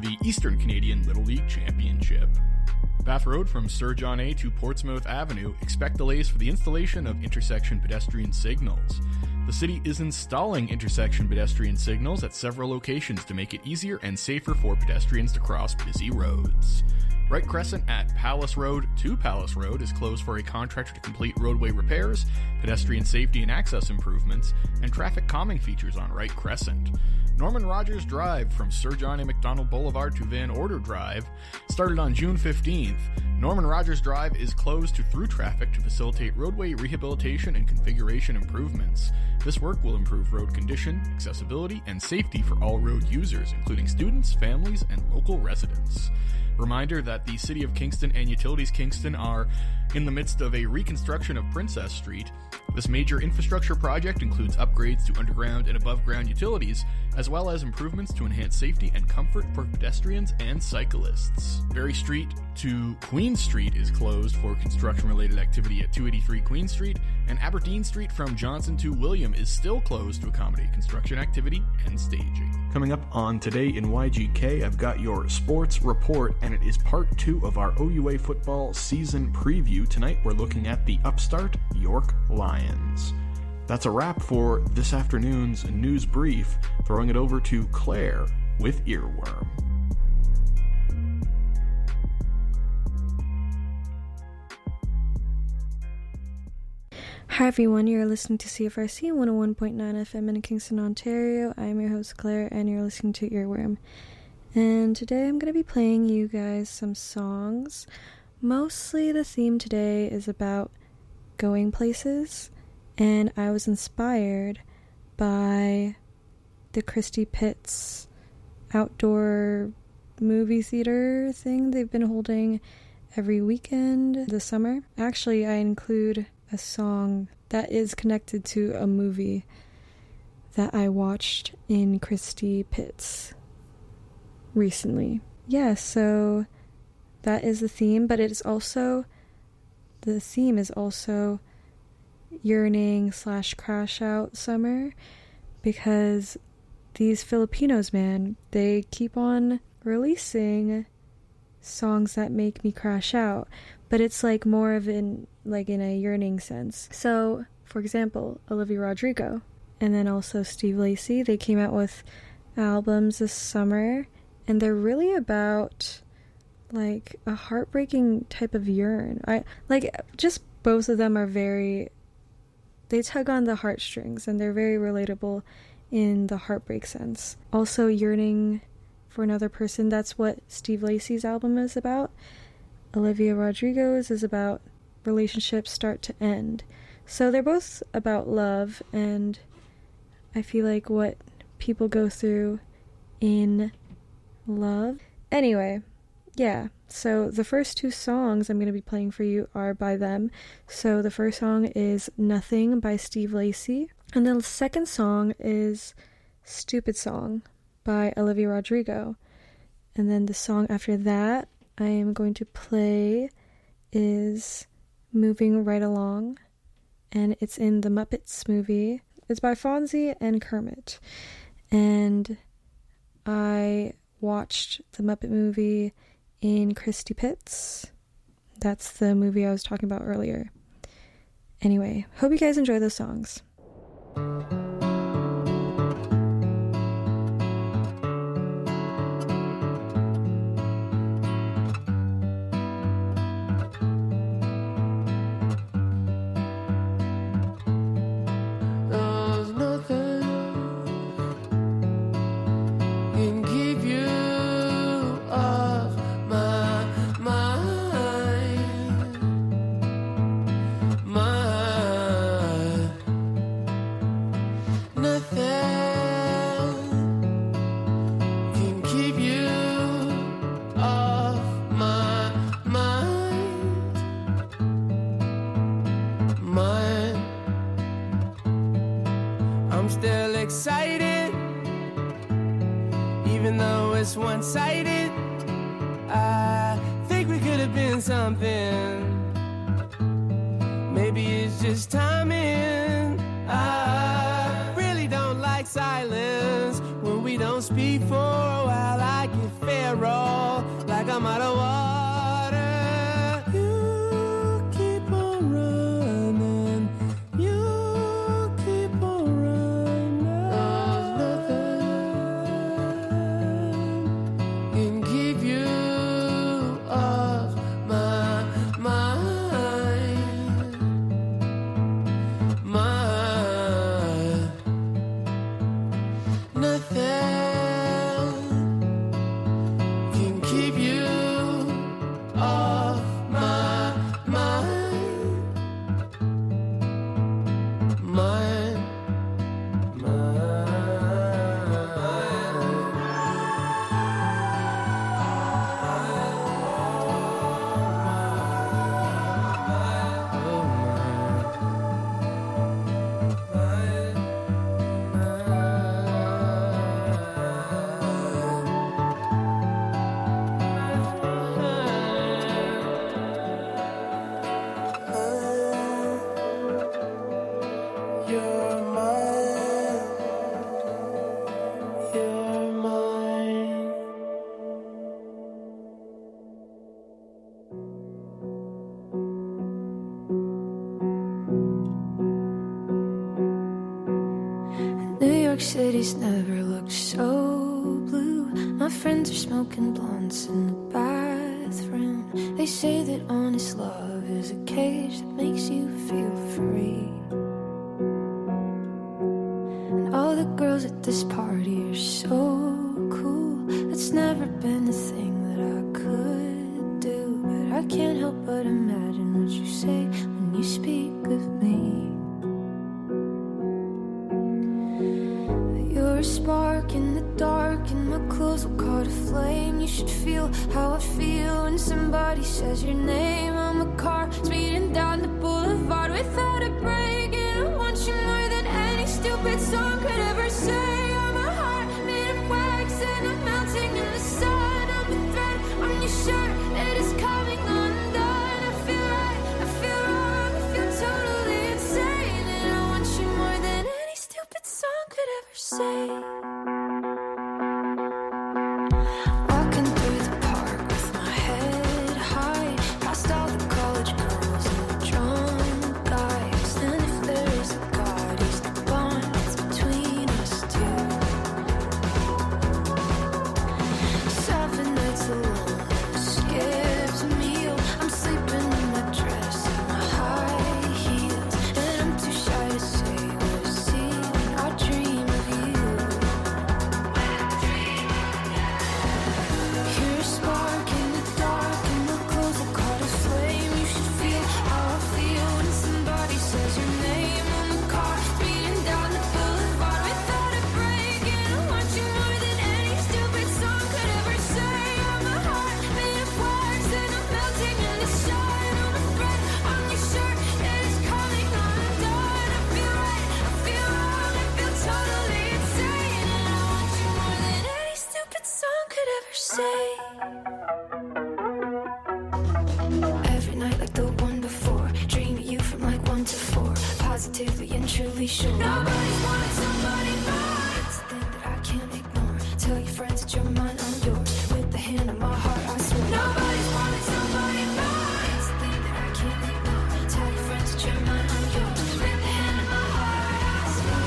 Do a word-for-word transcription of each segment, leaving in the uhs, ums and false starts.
the Eastern Canadian Little League Championship. Bath Road from Sir John A to Portsmouth Avenue, expect delays for the installation of intersection pedestrian signals. The city is installing intersection pedestrian signals at several locations to make it easier and safer for pedestrians to cross busy roads. Wright Crescent at Palace Road to Palace Road is closed for a contractor to complete roadway repairs, pedestrian safety and access improvements, and traffic calming features on Wright Crescent. Norman Rogers Drive from Sir John A. Macdonald Boulevard to Van Order Drive started on June fifteenth. Norman Rogers Drive is closed to through traffic to facilitate roadway rehabilitation and configuration improvements. This work will improve road condition, accessibility, and safety for all road users, including students, families, and local residents. Reminder that the City of Kingston and Utilities Kingston are in the midst of a reconstruction of Princess Street. This major infrastructure project includes upgrades to underground and above-ground utilities, as well as improvements to enhance safety and comfort for pedestrians and cyclists. Berry Street to Queen Street is closed for construction-related activity at two eighty-three Queen Street, and Aberdeen Street from Johnson to William is still closed to accommodate construction activity and staging. Coming up on Today in Y G K, I've got your sports report, and it is part two of our O U A football season preview. Tonight we're looking at the upstart York Lions. That's a wrap for this afternoon's news brief. Throwing it over to Claire with Earworm. Hi everyone, you're listening to C F R C one oh one point nine F M in Kingston, Ontario. I'm your host Claire, and you're listening to Earworm. And today I'm going to be playing you guys some songs. Mostly the theme today is about going places, and I was inspired by the Christie Pitts outdoor movie theater thing they've been holding every weekend this summer. Actually, I include a song that is connected to a movie that I watched in Christie Pitts recently. Yeah, so that is the theme, but it is also, the theme is also yearning slash crash out summer, because these Filipinos, man, they keep on releasing songs that make me crash out, but it's like more of in like in a yearning sense. So for example, Olivia Rodrigo and then also Steve Lacy, they came out with albums this summer, and they're really about like a heartbreaking type of yearn. I like just both of them are very, they tug on the heartstrings, and they're very relatable in the heartbreak sense. Also yearning for another person, that's what Steve Lacy's album is about. Olivia Rodrigo's is about relationships start to end. So they're both about love, and I feel like what people go through in love. Anyway, yeah, so the first two songs I'm going to be playing for you are by them. So the first song is Nothing by Steve Lacy, and the second song is Stupid Song by Olivia Rodrigo. And then the song after that I am going to play is Moving Right Along, and it's in the Muppets movie. It's by Fonzie and Kermit, and I watched the Muppet movie in Christie Pitts. That's the movie I was talking about earlier. Anyway, hope you guys enjoy those songs. One-sided, I think we could have been something. Maybe it's just timing. I really don't like silence when we don't speak for a while. I get feral keep you off my mind. Mind, City's never looked so blue. My friends are smoking blunts in the bathroom. They say that honest love is a cage that makes you feel free. And all the girls at this party are so cool. It's never been a thing that I could do, but I can't help but imagine what you say when you speak of me. You're a spark in the dark, and my clothes will caught a flame. You should feel how I feel when somebody says your name. I'm a car speeding down the boulevard without a break, and I want you more than any stupid song could ever say. I'm a heart made of wax, and I'm melting in the sun. I'm a thread on your shirt, it is coming undone. I feel right, I feel wrong, I feel totally insane, and I want you more than any stupid song could ever say. Walking through the park with my head high, past all the college girls and the drunk guys. And if there is a God, he's the bond that's between us two. Seven nights alone, skipped a meal. I'm sleeping in my dress and my high heels, and I'm too shy to say what I see when I dream of you. You're a spark in the dark, and my clothes will caught a flame. You should feel how I feel when somebody says your name. On the car speeding down the boulevard without a break, and I want you more than any stupid song could ever say. I'm a heart made of wax, and I'm melting in the sun. I'm a thread on your shirt, it is coming undone. I feel right, I feel wrong, I feel totally insane, and I want you more than any stupid song could ever say. Every night like the one before, dream of you from like one to four, positively and truly sure. Nobody's wanted somebody more. It's a thing that I can't ignore. Tell your friends that you're mine, I'm yours. With the hand on my heart, I swear. Nobody's wanted somebody more. It's a thing that I can't ignore. Tell your friends that you're mine, I'm yours. With the hand on my heart, I swear.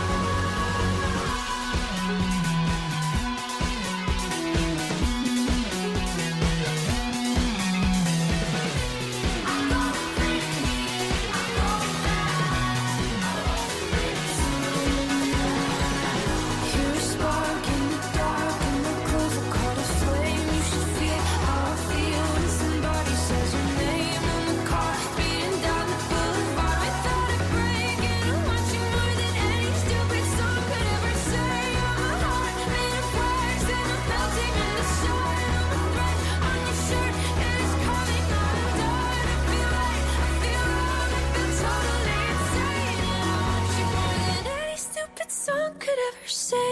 You're a spark in the dark, and my clothes will caught a flame. You should feel how I feel when somebody says your name. On the car speeding down the boulevard without a break, and I want you more than any stupid song could ever say. I'm a heart made of wax, and I'm melting in the sun. I'm a thread on your shirt, it is coming undone. I feel right, I feel wrong, I feel totally insane, and I want you more than any stupid song could ever say.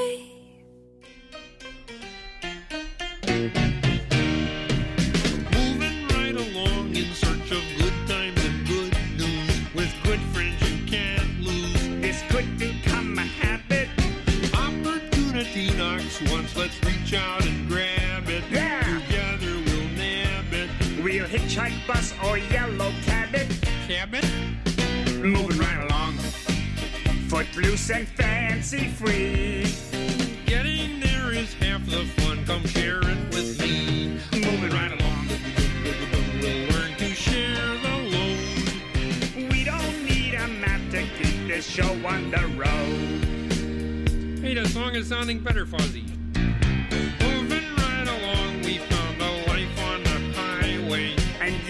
Moving right along in search of good times and good news. With good friends you can't lose. This could become a habit. Opportunity knocks once, let's reach out and grab it. Yeah. Together we'll nab it. We'll hitchhike, bus, or yellow cab it. Cabin? Moving right along. Footloose and fancy free. Getting there is half the fun, come share it with me. Moving right along. We'll learn to share the load. We don't need a map to keep this show on the road. Hey, the song is sounding better, Fuzzy. Moving right along, we found a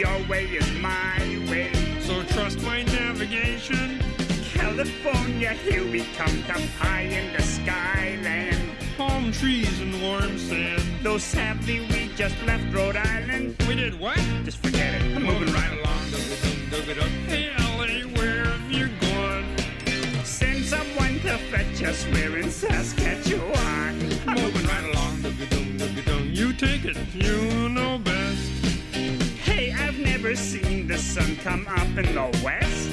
your way is my way. So trust my navigation. California, here we come, up high in the skyland. Palm trees and warm sand. Though sadly we just left Rhode Island. We did what? Just forget it. I'm moving right along. Dug-a-dug, hey, L A, where have you gone? Send someone to fetch us. We're in Saskatchewan. I'm moving right along. Dug-a-dung, dug-a-dung. You take it, you know best. Hey, I've never seen the sun come up in the west.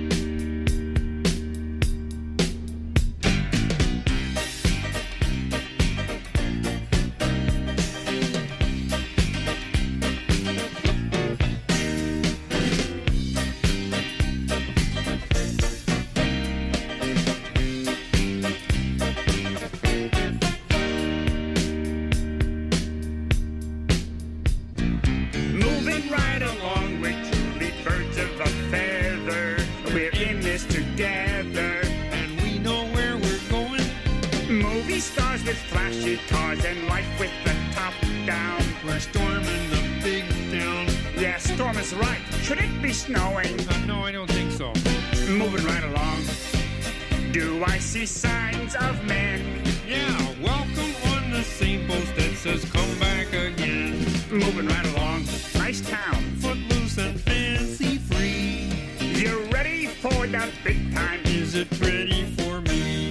Moving right along, we're truly birds of a feather. We're in this together. And we know where we're going. Movie stars with flashy cars and life with the top down. We're storming the big town. Yeah, storm is right. Should it be snowing? Uh, no, I don't think so. Moving right along. Do I see signs of men? Yeah, welcome on the same post that says come back again. Moving right along. Nice town. Footloose and fancy free. You ready for the big time? Is it ready for me?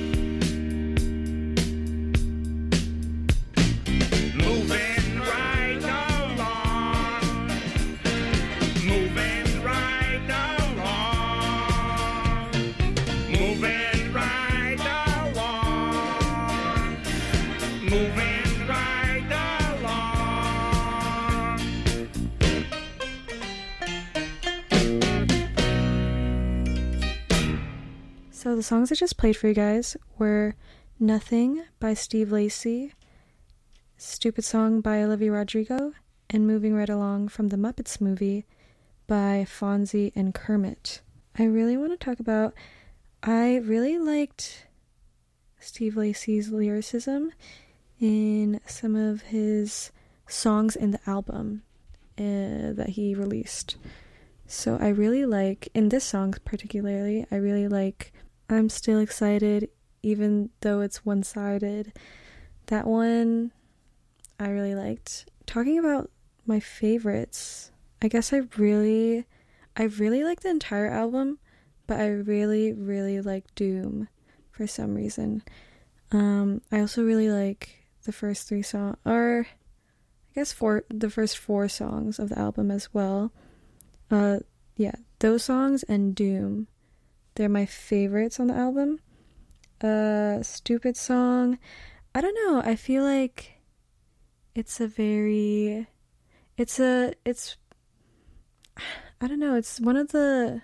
Moving right along. Moving right along. Moving right along. Moving right along. So the songs I just played for you guys were Nothing by Steve Lacy, Stupid Song by Olivia Rodrigo, and Moving Right Along from the Muppets movie by Fonzie and Kermit. I really want to talk about, I really liked Steve Lacy's lyricism in some of his songs in the album uh, that he released. So I really like, in this song particularly, I really like I'm Still Excited, even though it's one-sided. That one I really liked. Talking about my favorites, I guess I really, I really like the entire album, but I really, really like Doom for some reason. Um, I also really like the first three songs, or I guess four, the first four songs of the album as well. Uh, yeah, those songs and Doom. They're my favorites on the album. Uh, Stupid Song. I don't know. I feel like it's a very, it's a, it's, I don't know. It's one of the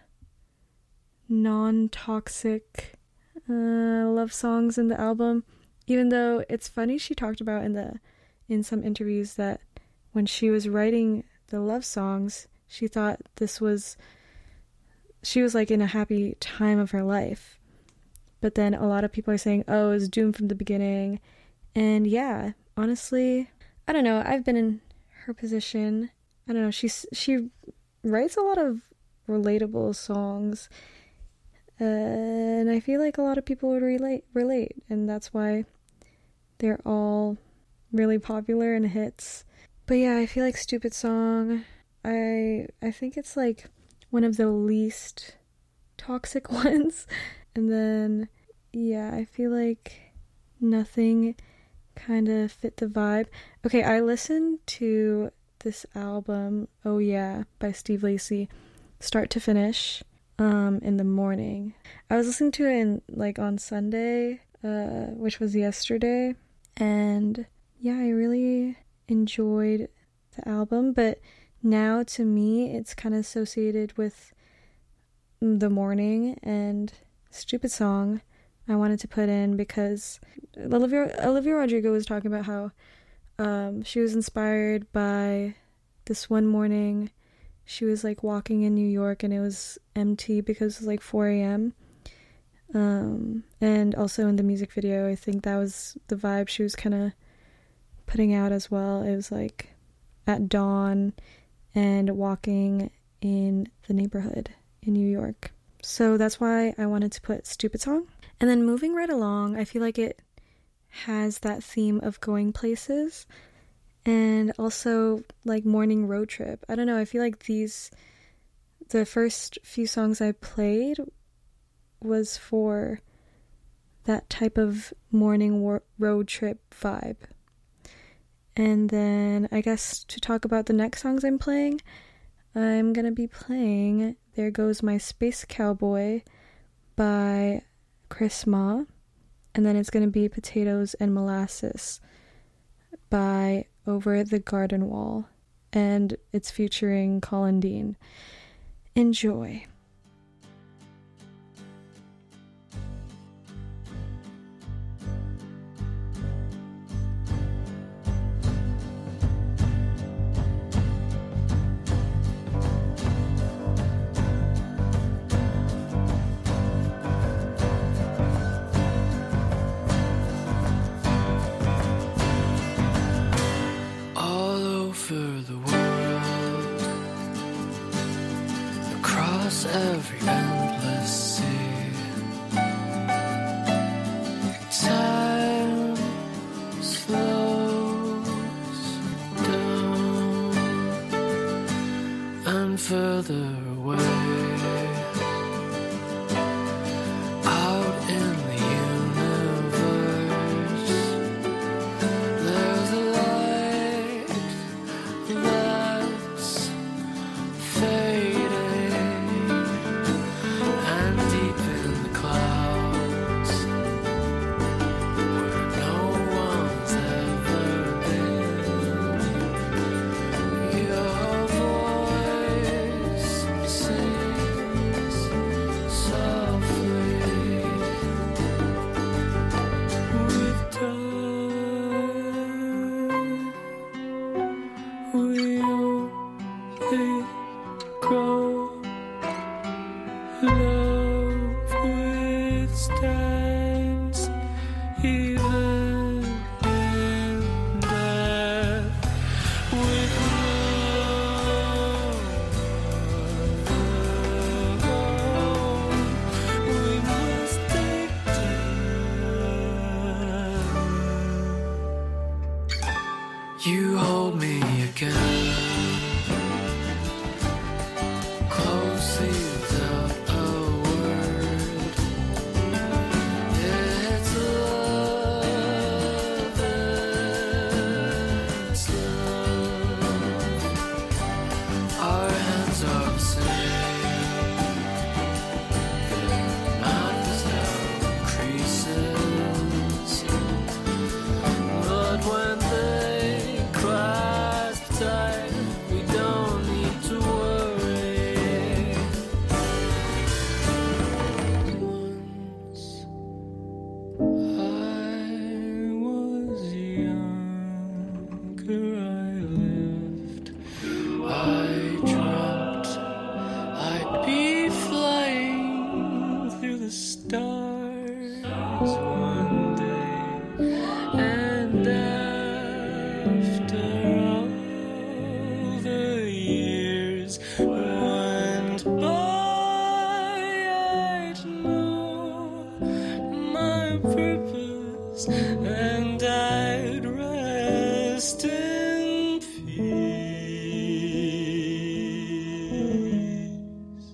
non-toxic uh, love songs in the album. Even though it's funny, she talked about in the, in some interviews that when she was writing the love songs, she thought this was, she was like in a happy time of her life. But then a lot of people are saying, oh, it's doomed from the beginning. And yeah, honestly, I don't know. I've been in her position. I don't know. She's, she writes a lot of relatable songs. Uh, and I feel like a lot of people would relate, relate. And that's why they're all really popular and hits. But yeah, I feel like Stupid Song, I I think it's like one of the least toxic ones. And then, yeah, I feel like Nothing kind of fit the vibe. Okay, I listened to this album, Oh Yeah, by Steve Lacy, start to finish, um, in the morning. I was listening to it in, like, on Sunday, uh, which was yesterday, and yeah, I really enjoyed the album, but now to me it's kind of associated with the morning. And Stupid Song I wanted to put in because Olivia Olivia Rodrigo was talking about how um, she was inspired by this one morning. She was like walking in New York and it was empty because it was like four a.m. Um, and also in the music video, I think that was the vibe she was kind of putting out as well. It was like at dawn and walking in the neighborhood in New York. So that's why I wanted to put Stupid Song. And then moving right along, I feel like it has that theme of going places and also like morning road trip. I don't know, I feel like these, the first few songs I played was for that type of morning war- road trip vibe. And then I guess to talk about the next songs I'm playing, I'm gonna be playing There Goes My Space Cowboy by Chris Ma, and then it's gonna be Potatoes and Molasses by Over the Garden Wall, and it's featuring Colin Dean. Enjoy. Every endless sea, time slows down, and further away, out in the universe, there's a light that's fading. You hold me again, closely without a word. It's love, it's love. Our hands are the same, not without creases, but when they we don't need to worry. Once I was younger, I lived, I dreamt I'd be flying through the stars one day, and after went by, I'd know my purpose, and I'd rest in peace.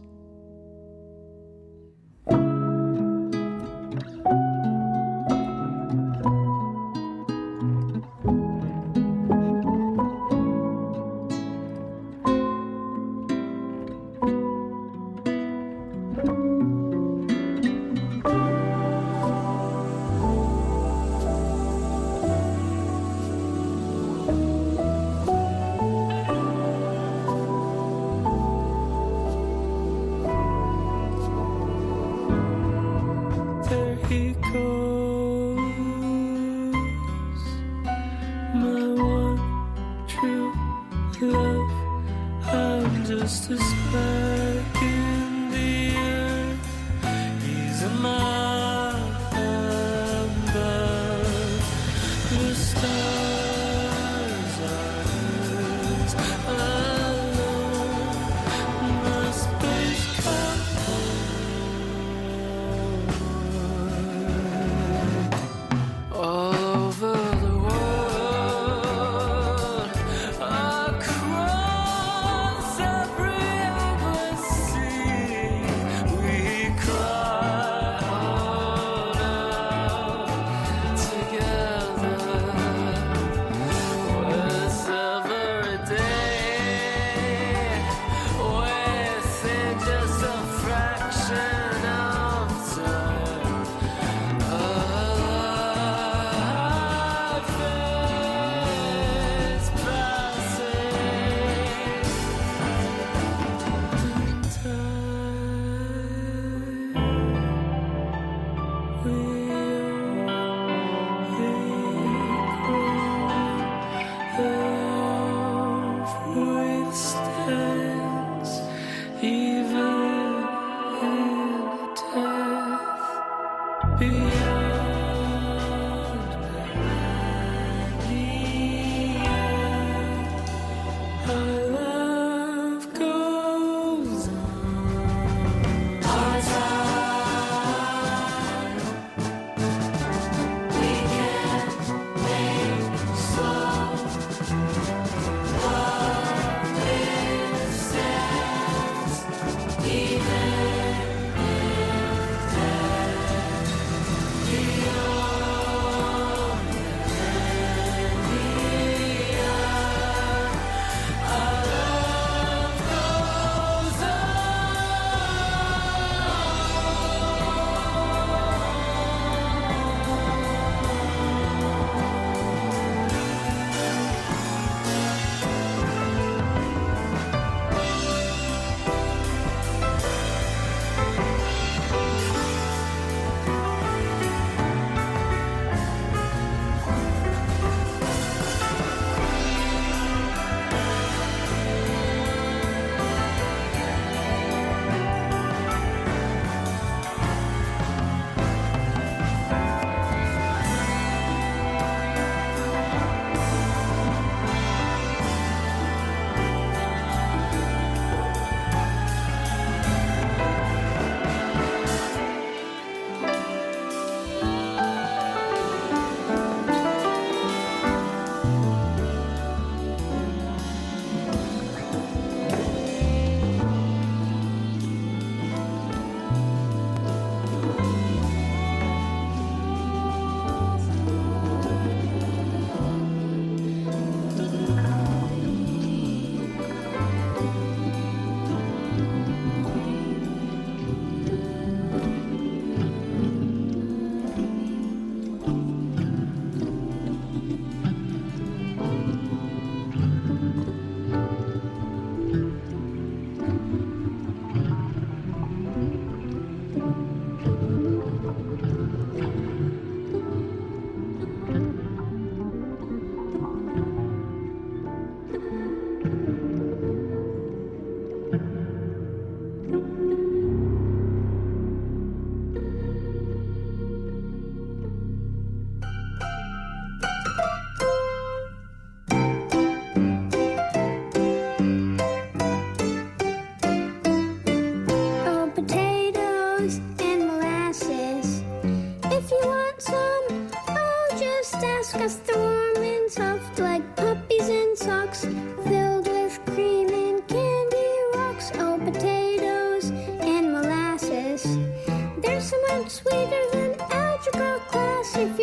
Just a spark in the air. He's a man above. The stars are his alone.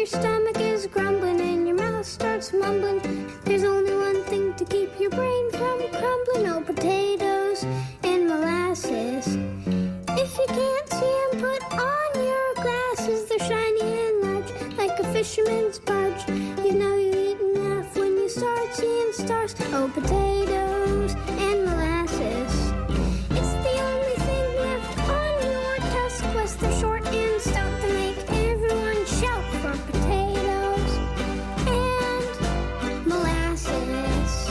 your stomach is grumbling and your mouth starts mumbling, there's only one thing to keep your brain from crumbling. Oh, potatoes and molasses. If you can't see 'em, put on your glasses. They're shiny and large, like a fisherman's barge. You know you eat enough when you start seeing stars. Oh, potatoes and molasses. It's the only thing left on your task quest. They're short and stout to make everyone shout for potatoes and molasses.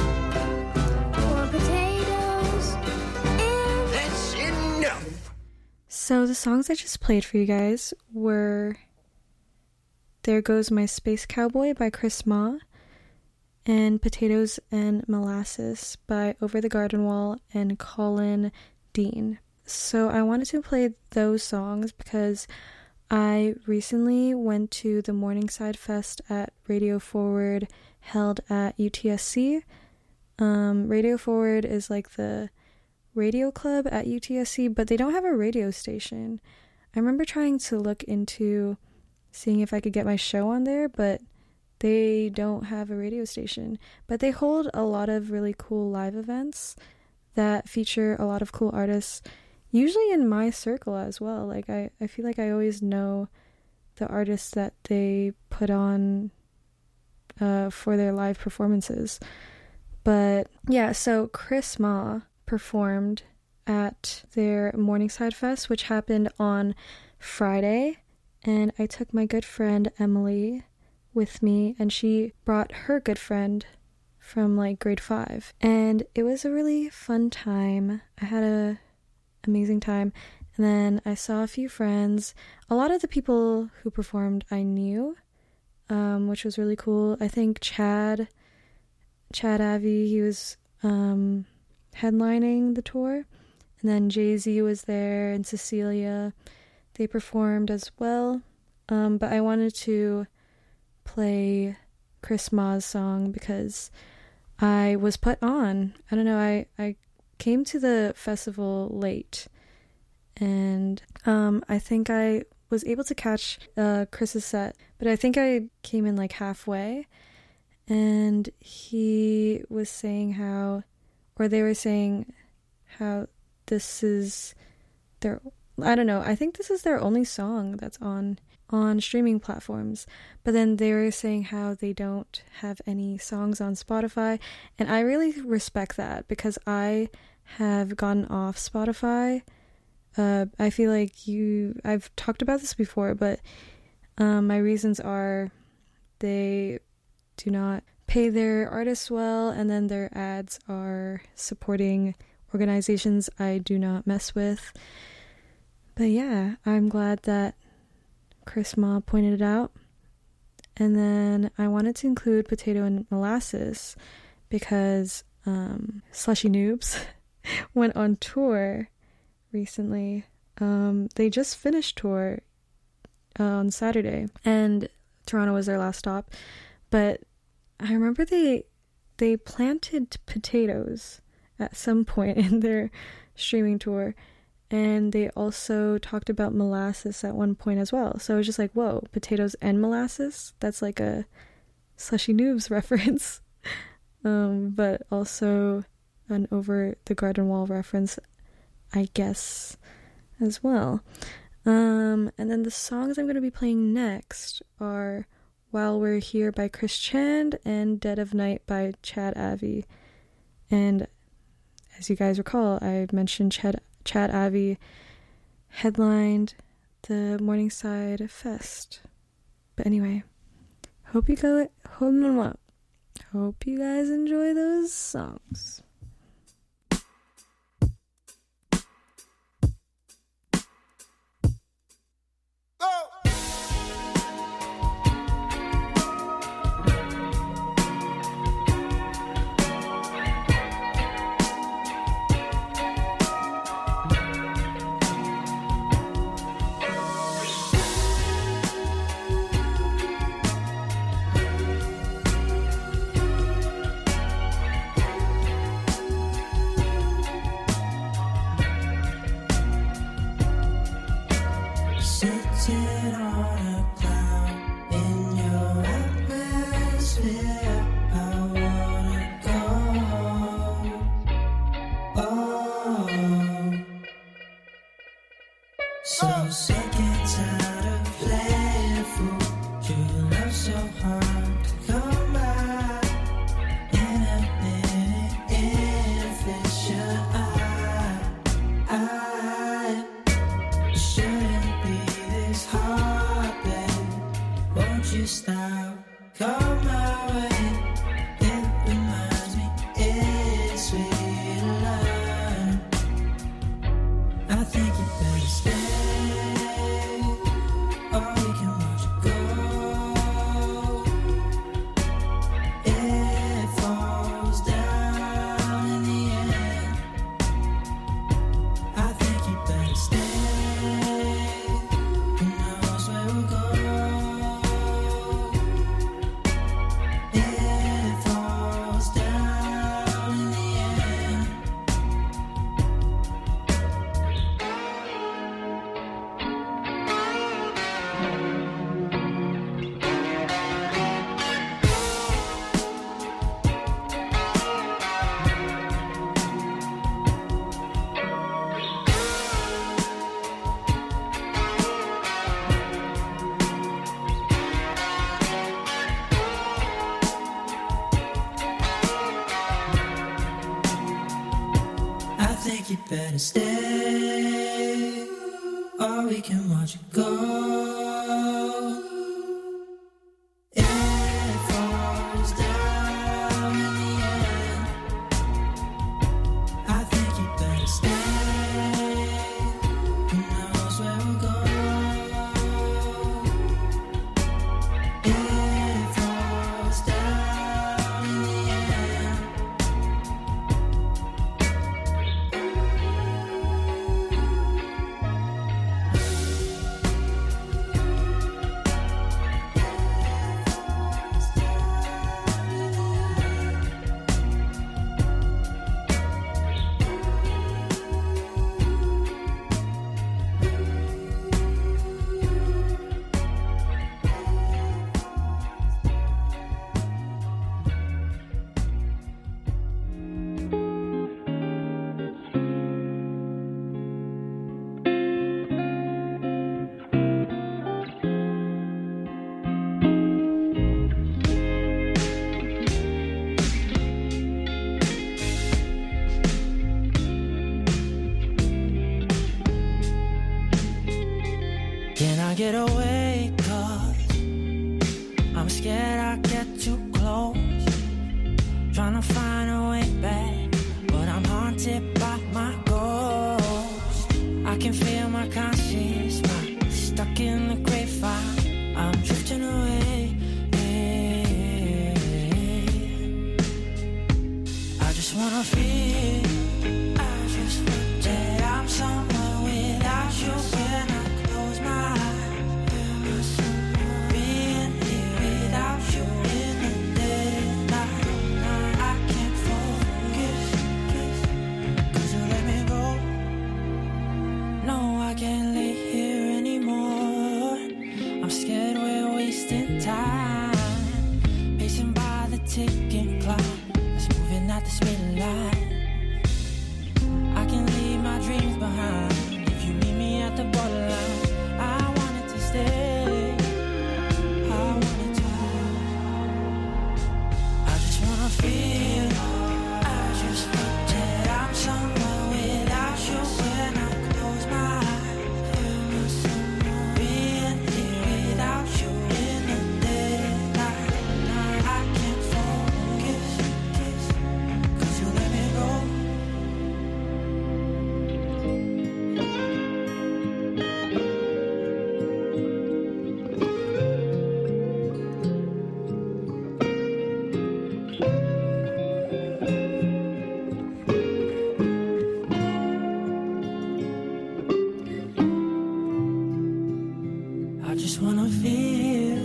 For potatoes and... That's enough! So the songs I just played for you guys were There Goes My Space Cowboy by Chris Ma and Potatoes and Molasses by Over the Garden Wall and Colin Dean. So I wanted to play those songs because I recently went to the Morningside Fest at Radio Forward held at U T S C. Um, Radio Forward is like the radio club at U T S C, but they don't have a radio station. I remember trying to look into seeing if I could get my show on there, but they don't have a radio station. But they hold a lot of really cool live events that feature a lot of cool artists, usually in my circle as well. Like I, I feel like I always know the artists that they put on uh, for their live performances. But yeah, so Chris Ma performed at their Morningside Fest, which happened on Friday, and I took my good friend Emily with me, and she brought her good friend from like grade five, and it was a really fun time. I had a amazing time, and then I saw a few friends. A lot of the people who performed I knew, um, which was really cool. I think Chad Chad Avi, he was um headlining the tour, and then Jay-Z was there and Cecilia. They performed as well, um, but I wanted to play Chris Ma's song because I was put on. I don't know, I, I came to the festival late, and um, I think I was able to catch uh, Chris's set, but I think I came in like halfway, and he was saying how, or they were saying how this is their, I don't know, I think this is their only song that's on on streaming platforms. But then they were saying how they don't have any songs on Spotify, and I really respect that because I have gotten off Spotify. Uh, I feel like you, I've talked about this before, but um, my reasons are they do not pay their artists well, and then their ads are supporting organizations I do not mess with. But yeah, I'm glad that Chris Ma pointed it out. And then I wanted to include Potato and Molasses because um, Slushy Noobs went on tour recently. Um, they just finished tour uh, on Saturday, and Toronto was their last stop. But I remember they they planted potatoes at some point in their streaming tour, and they also talked about molasses at one point as well. So I was just like, whoa, potatoes and molasses? That's like a Slushy Noobs reference. um, but also an Over the Garden Wall reference, I guess, as well. Um, and then the songs I'm going to be playing next are While We're Here by Chris Chand and Dead of Night by Chad Avi. And as you guys recall, I mentioned Chad Chad Avi headlined the Morningside Fest. But anyway, hope you go hope, hope you guys enjoy those songs. think you better stay, or we can watch it go. It falls down in the end. I think you better stay. Who knows where we'll go? It falls down in the end. Can I get away? Cause I'm scared I get too close. Trying to find a way back, but I'm haunted by my ghost. I can feel my conscience, my stuck in the grapevine. I'm drifting away. I just wanna feel, I just feel that I'm somewhere without you when I close my eyes. Being here without you in the dead of night. I can't focus, cause you let me go. No, I can't lay here anymore. I'm scared we're wasting time, pacing by the ticking clock that's moving at the speed line. I can leave my dreams behind if you meet me at the borderline. I wanted to stay, I wanted to. I just wanna feel, I just feel that I'm somewhere without you when I close my eyes. Being here without you in the dead of night. I can't focus, cause you let me go. I just wanna feel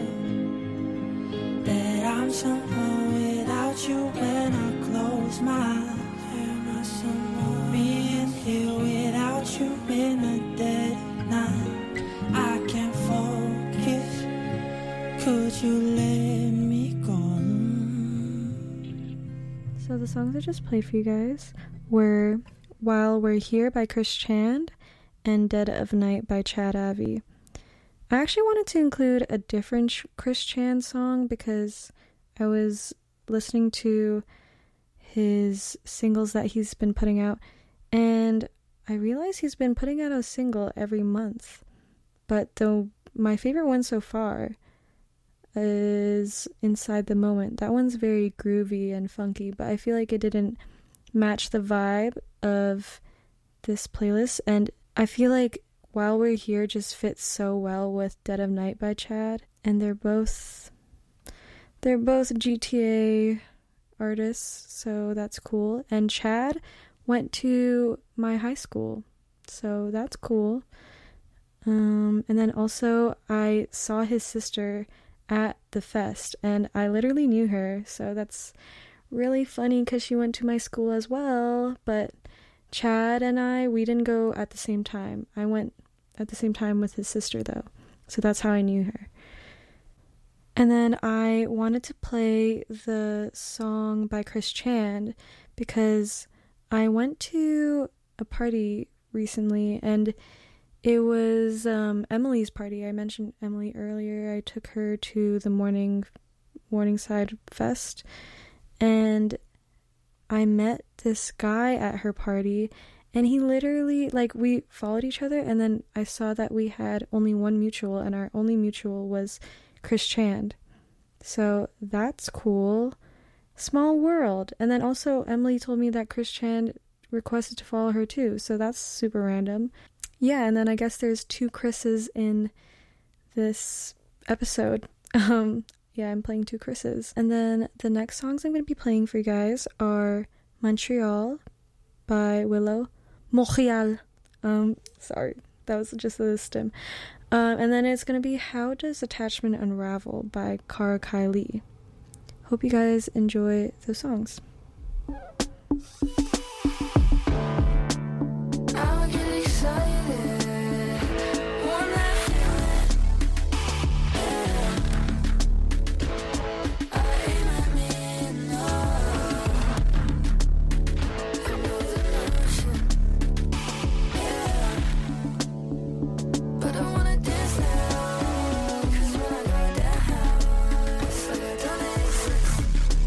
that I'm somewhere without you when I close my eyes. Am I somewhere being here without you in the dead of night? I can't focus. Could you let me go? So the songs I just played for you guys were While We're Here by Chris Chan and Dead of Night by Chad Abbey. I actually wanted to include a different Ch- Chris Chan song because I was listening to his singles that he's been putting out, and I realized he's been putting out a single every month. But the my favorite one so far is Inside the Moment. That one's very groovy and funky, but I feel like it didn't match the vibe of this playlist, and I feel like While We're Here just fits so well with Dead of Night by Chad, and they're both they're both G T A artists, so that's cool. And Chad went to my high school, so that's cool. Um, and then also I saw his sister at the fest, and I literally knew her, so that's really funny because she went to my school as well. But Chad and I, we didn't go at the same time. I went at the same time with his sister though, so that's how I knew her. And then I wanted to play the song by Chris Chan because I went to a party recently, and it was um, Emily's party. I mentioned Emily earlier. I took her to the morning Morningside Fest, and I met this guy at her party, And he literally, like, we followed each other, and then I saw that we had only one mutual, and our only mutual was Chris Chand. So that's cool. Small world. And then also Emily told me that Chris Chand requested to follow her too, so that's super random. Yeah, and then I guess there's two Chris's in this episode. Um, yeah, I'm playing two Chris's. And then the next songs I'm going to be playing for you guys are Montreal by Willow. Montreal. Um, sorry, that was just the stem. Um, and then it's going to be How Does Attachment Unravel by Cara Kylie. Hope you guys enjoy those songs. I get excited when I feel it. I aim at me enough. I know the notion. Yeah. But I wanna dance now. 'Cause when I go down, it's like I don't exist.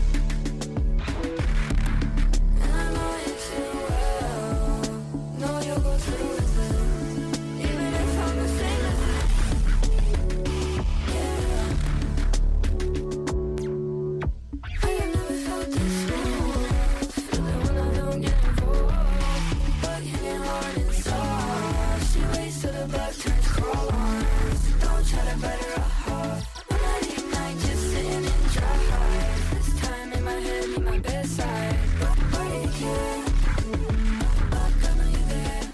And I know it too well. No, you'll go through with it. Even if I'm the same as yeah. I have never felt this smooth. Feel it when I don't get involved. But hitting hard and soft. She waits till the blood turns crawl on. Don't try to bite her off. One night, you might just sitting in dry. This time in my head, in my bedside. But where you can, I know you're there.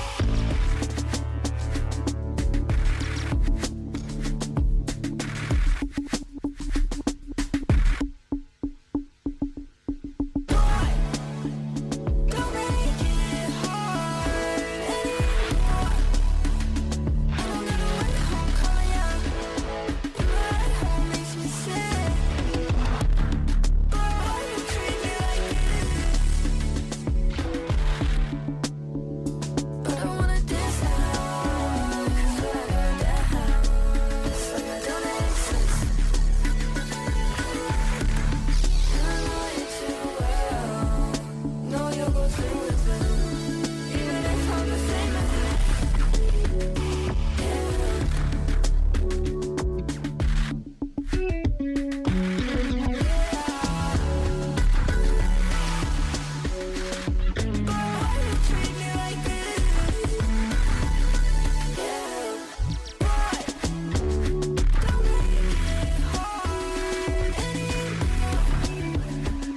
Don't make it hard anymore. I don't know when home calling out. You're at home makes me sick. Boy, you treat me like this. But I wanna dance now. 'Cause when I go down, it's like I don't exist. And I know you too well. No, you'll go through with it. Even if I'm the same as Why you treat me like this? Yeah. Why? Don't make it hard anymore.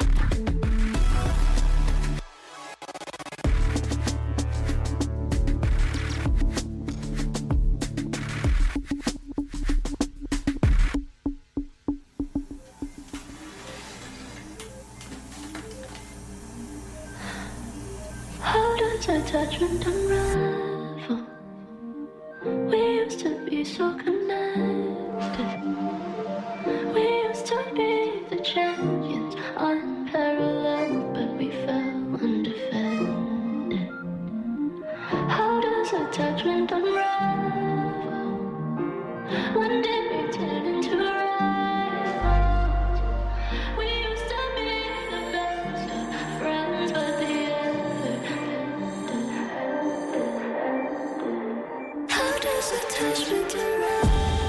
How does attachment unravel? We used to be so connected. We used to be the champions, unparalleled, but we fell undefended. How does attachment unravel? When did we turn into rivals? We used to be the best of friends, but the end ended. How does attachment unravel?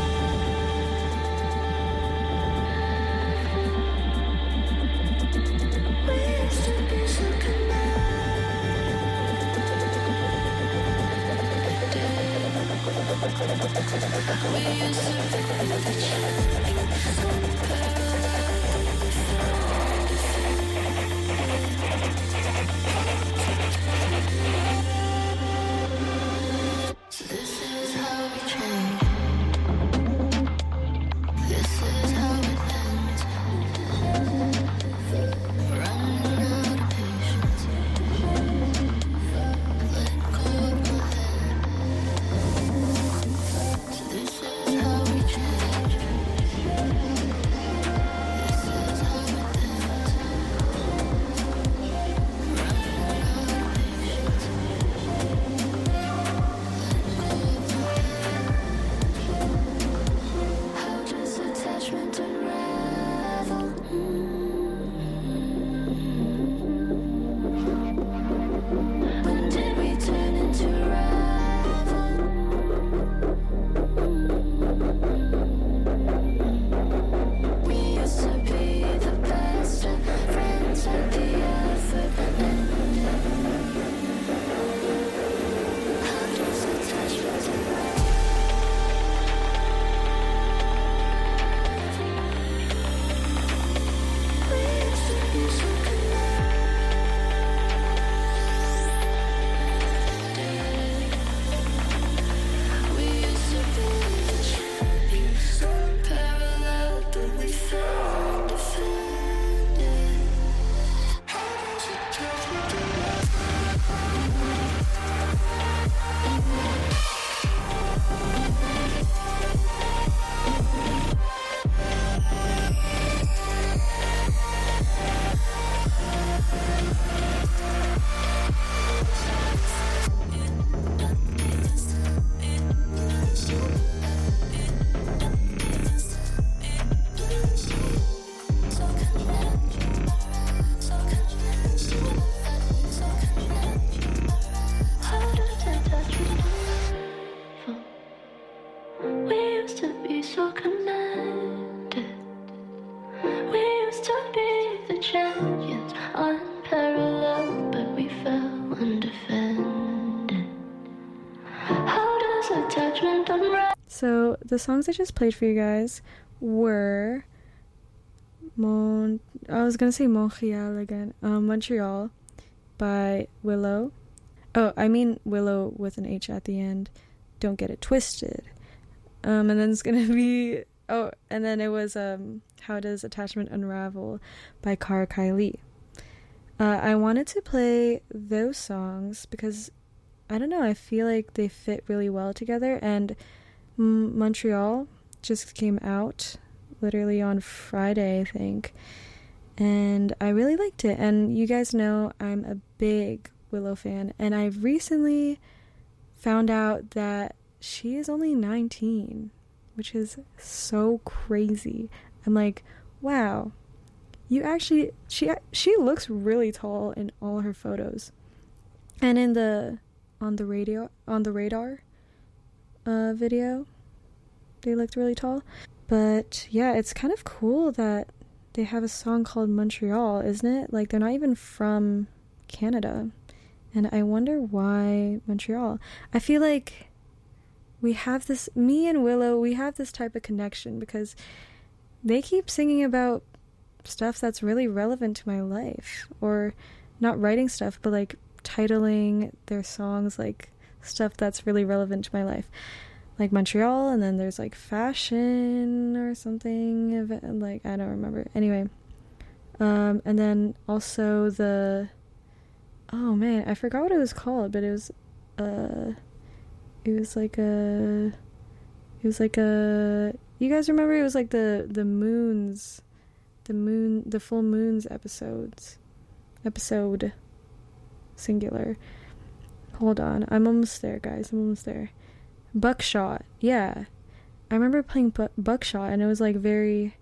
We used to be so connected. We used to be the champions, so this is how we change. This is how it ends. Running out of patience. Let go of my head. So this is how we change. So the songs I just played for you guys were Mon I was gonna say Montreal again. Um, Montreal by Willow. Oh, I mean Willow with an H at the end. Don't get it twisted. Um, and then it's gonna be oh, and then it was um, How Does Attachment Unravel by Cara Kylie. Uh, I wanted to play those songs because I don't know. I feel like they fit really well together, and M- Montreal just came out literally on Friday, I think, and I really liked it. And you guys know I'm a big Willow fan, and I recently found out that she is only nineteen, which is so crazy. I'm like, wow, you actually, she she looks really tall in all her photos, and in the on the radio on the radar uh video they looked really tall. But yeah, it's kind of cool that they have a song called Montreal, isn't it? Like, they're not even from Canada, and I wonder why Montreal. I feel like we have this, me and Willow, we have this type of connection because they keep singing about stuff that's really relevant to my life, or not writing stuff, but like titling their songs like stuff that's really relevant to my life, like Montreal. And then there's like fashion or something, like I don't remember. Anyway, um, and then also the oh man, I forgot what it was called, but it was uh, it was like a, it was like a. You guys remember? It was like the the moons, the moon, the full moons episodes, episode. Singular. Hold on, I'm almost there, guys. I'm almost there. Buckshot. Yeah, I remember playing bu- Buckshot, and it was like very,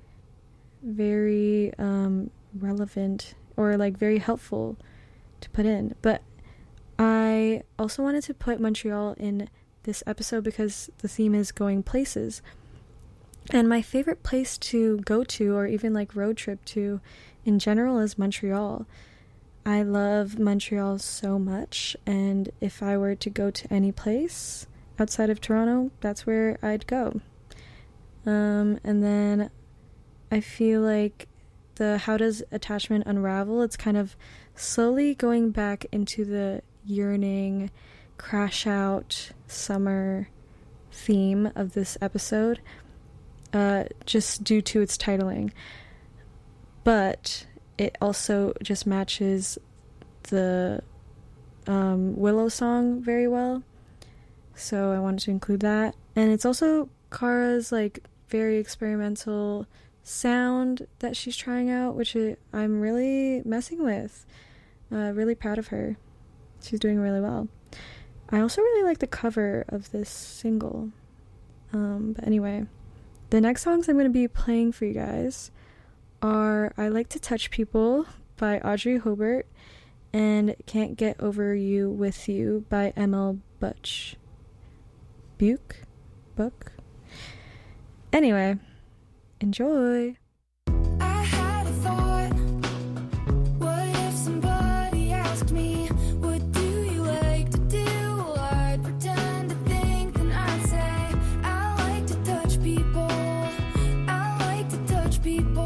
very um, relevant, or like very helpful to put in. But I also wanted to put Montreal in this episode because the theme is going places, and my favorite place to go to, or even like road trip to, in general, is Montreal. I love Montreal so much, and if I were to go to any place outside of Toronto, that's where I'd go. Um, and then I feel like the How Does Attachment Unravel, it's kind of slowly going back into the yearning, crash out, summer theme of this episode, uh, just due to its titling. But it also just matches the um, Willow song very well, so I wanted to include that. And it's also Cara's like very experimental sound that she's trying out, which I'm really messing with. Uh, really proud of her. She's doing really well. I also really like the cover of this single. Um, but anyway, the next songs I'm going to be playing for you guys are I Like to Touch People by Audrey Hobart and Can't Get Over You With You by M L Butch. Buke? Book? Anyway, enjoy! I had a thought. What if somebody asked me, what do you like to do? I'd pretend to think, then I'd say, I like to touch people. I like to touch people.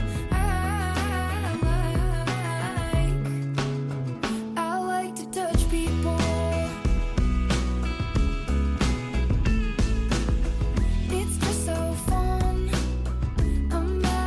I like, I like to touch people. It's just so fun. I'm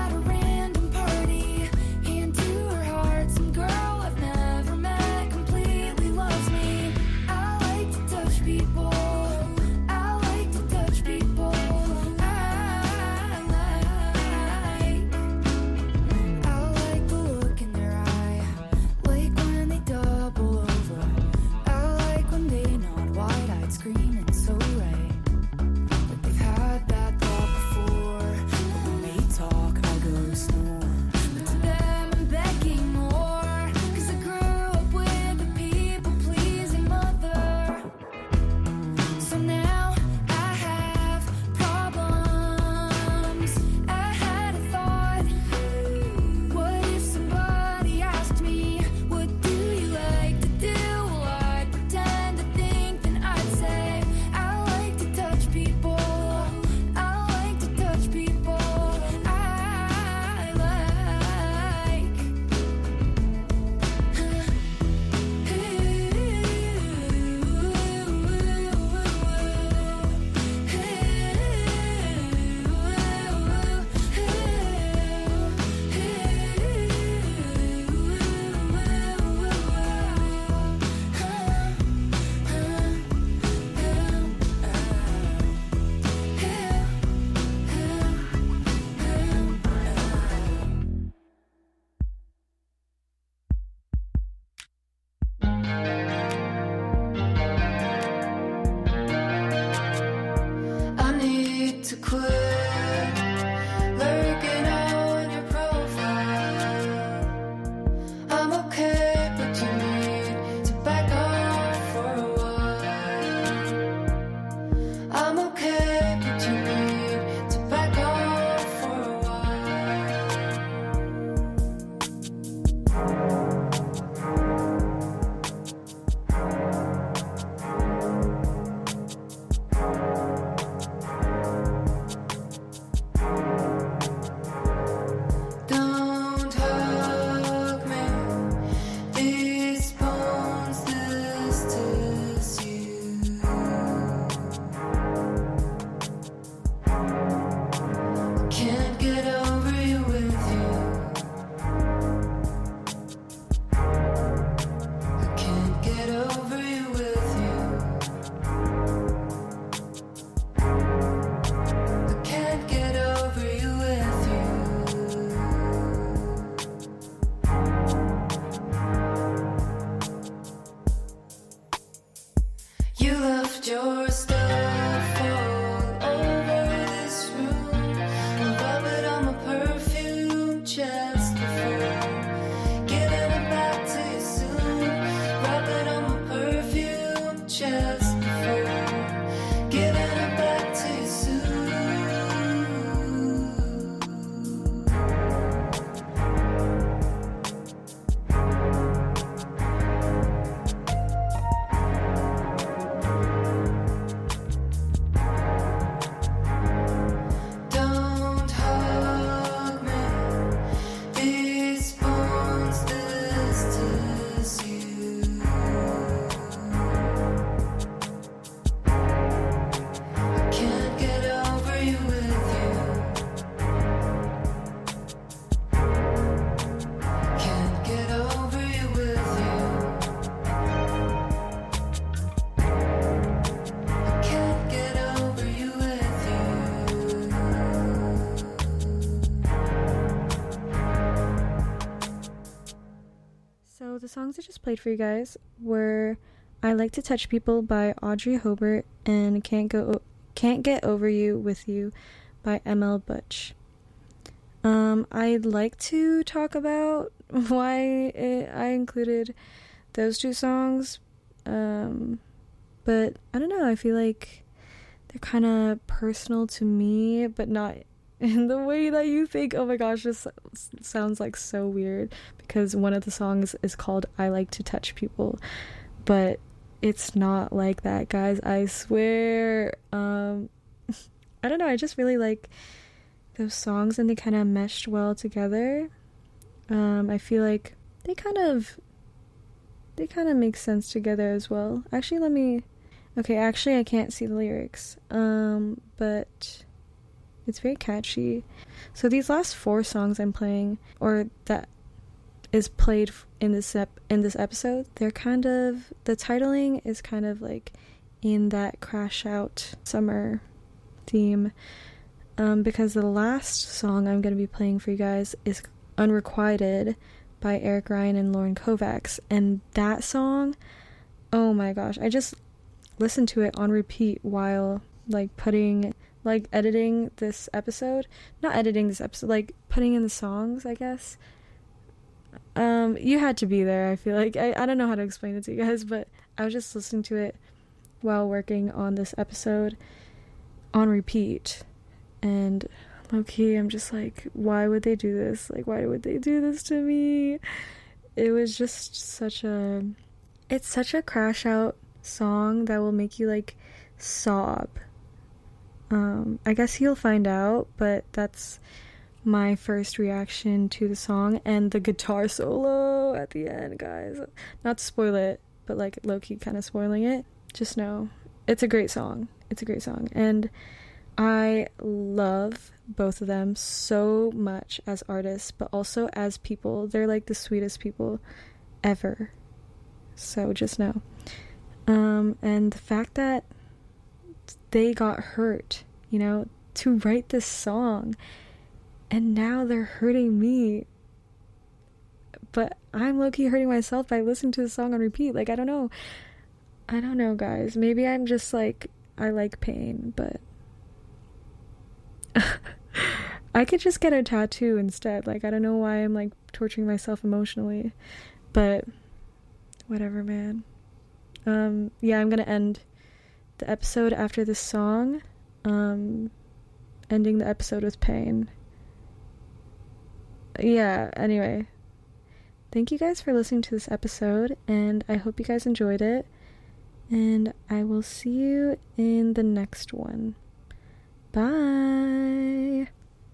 your stuff all over this room. Rub it on my perfume chest before giving it back to you soon. Rub it on my perfume chest before giving it back to you soon. Don't hug me. These bones, this is you. I can't get over you with you. Can't get over you with you. Can't get over you with you. So the songs I just played for you guys were I Like to Touch People by Audrey Hobart and Can't Go Can't Get Over You with You by M L Butch. Um, I'd like to talk about why it, I included those two songs, um, but I don't know, I feel like they're kind of personal to me, but not in the way that you think. Oh my gosh, this s- sounds like so weird, because one of the songs is called I Like to Touch People, but it's not like that, guys, I swear. um I don't know, I just really like those songs and they kind of meshed well together. um I feel like they kind of they kind of make sense together as well. Actually, let me okay actually I can't see the lyrics, um but it's very catchy. So these last four songs I'm playing, or that is played f- in this ep- in this episode, they're kind of, the titling is kind of like in that crash out summer theme, um, because the last song I'm going to be playing for you guys is Unrequited by Eric Ryan and Lauren Kovacs, and that song, oh my gosh, I just listened to it on repeat while like putting like editing this episode not editing this episode like putting in the songs, I guess. Um you had to be there, I feel like. I, I don't know how to explain it to you guys, but I was just listening to it while working on this episode on repeat, and low-key I'm just like, why would they do this? Like, why would they do this to me? It was just such a it's such a crash out song that will make you like sob. um I guess you'll find out, but that's my first reaction to the song. And the guitar solo at the end, guys, not to spoil it, but like low-key kind of spoiling it, just know it's a great song. It's a great song, and I love both of them so much as artists, but also as people. They're like the sweetest people ever, so just know. Um and the fact that they got hurt, you know, to write this song, and now they're hurting me, but I'm low-key hurting myself by listening to the song on repeat. Like, I don't know I don't know guys, maybe I'm just like, I like pain, but I could just get a tattoo instead. Like, I don't know why I'm like torturing myself emotionally, but whatever, man. Um yeah, I'm gonna end the episode after this song, um ending the episode with pain. Yeah, anyway, thank you guys for listening to this episode, and I hope you guys enjoyed it, and I will see you in the next one. Bye.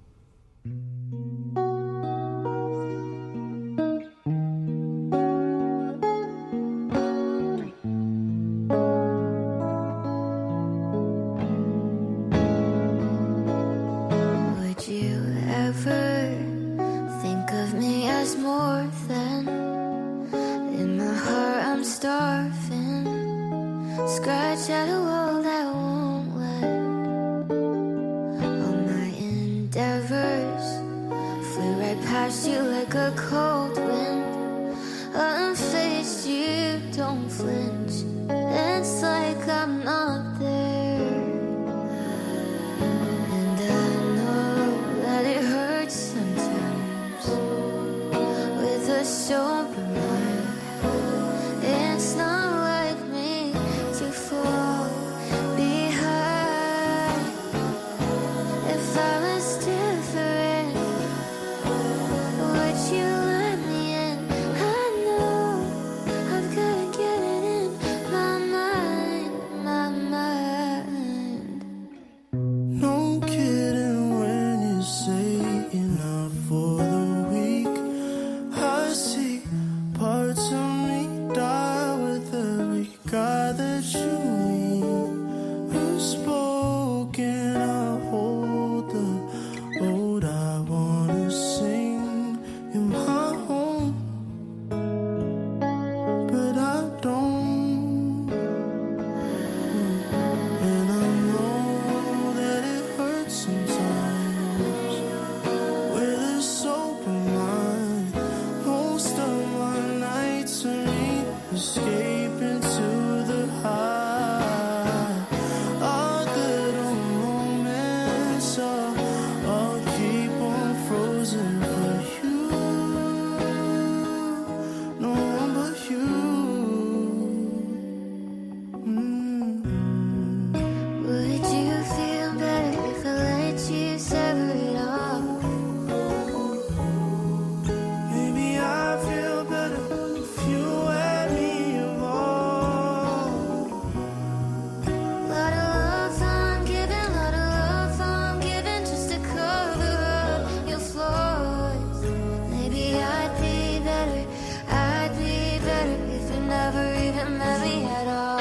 Would you ever think of me as more than? In my heart I'm starving. Scratch at a wall that won't let. All my endeavors flew right past you like a cold wind. Unfazed, you don't flinch. It's like I'm not it's not like me to fall behind. If I was different, would you let me in? I know I've gotta get it in my mind, my mind. No kidding when you say enough for the weak. I see parts of me die with every guy that you meet. Unspoken, I hold the road I wanna sing in my home, but I don't. And I know that it hurts sometimes with a sober mind. Most of my nights are me escaping to the high. Our little moments are I'll keep on frozen for you. No one but you. Mm. Would you feel better if I let you sever it all? Maybe I feel better if you let me evolve. Lot of love I'm giving, lot of love I'm giving just to cover up your flaws. Maybe I'd be better, I'd be better if you never even met me at all.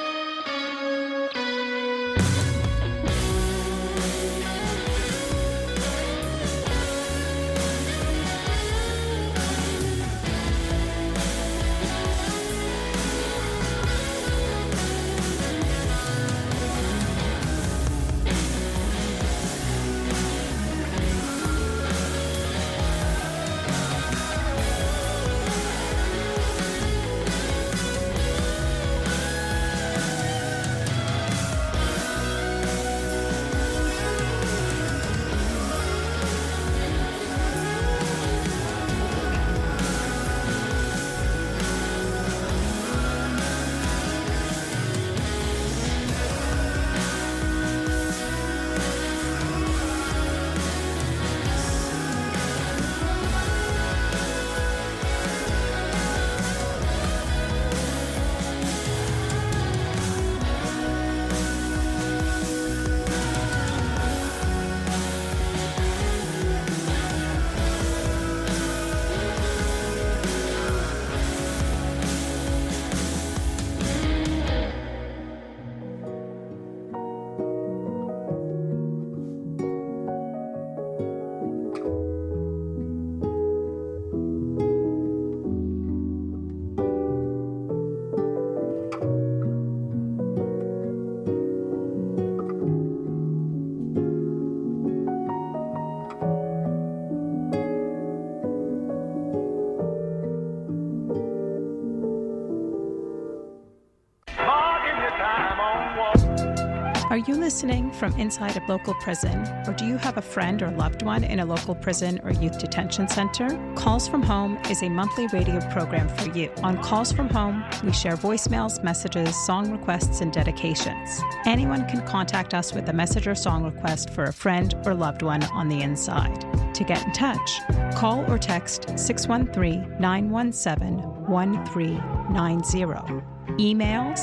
Are you listening from inside a local prison, or do you have a friend or loved one in a local prison or youth detention center? Calls from Home is a monthly radio program for you. On Calls from Home, we share voicemails, messages, song requests, and dedications. Anyone can contact us with a message or song request for a friend or loved one on the inside. To get in touch, call or text six one three, nine one seven, one three nine zero. Email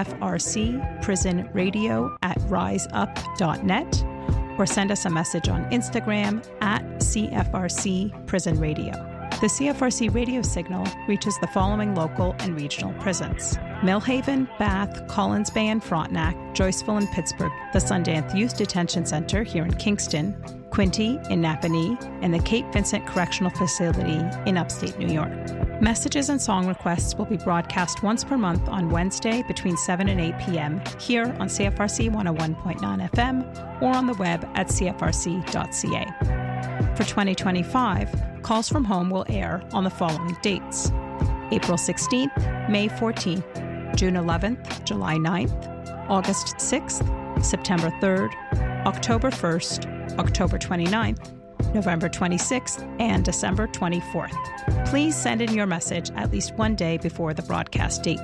cfrcprisonradio at riseup dot net or send us a message on Instagram at cfrcprisonradio. The C F R C radio signal reaches the following local and regional prisons: Millhaven, Bath, Collins Bay and Frontenac, Joyceville and Pittsburgh, the Sundance Youth Detention Center here in Kingston, Quinte in Napanee, and the Cape Vincent Correctional Facility in upstate New York. Messages and song requests will be broadcast once per month on Wednesday between seven and eight p.m. here on C F R C one oh one point nine F M or on the web at c f r c dot c a. For twenty twenty-five, Calls from Home will air on the following dates: April sixteenth, May fourteenth, June eleventh, July ninth, August sixth, September third, October first, October twenty-ninth, November twenty-sixth, and December twenty-fourth. Please send in your message at least one day before the broadcast date.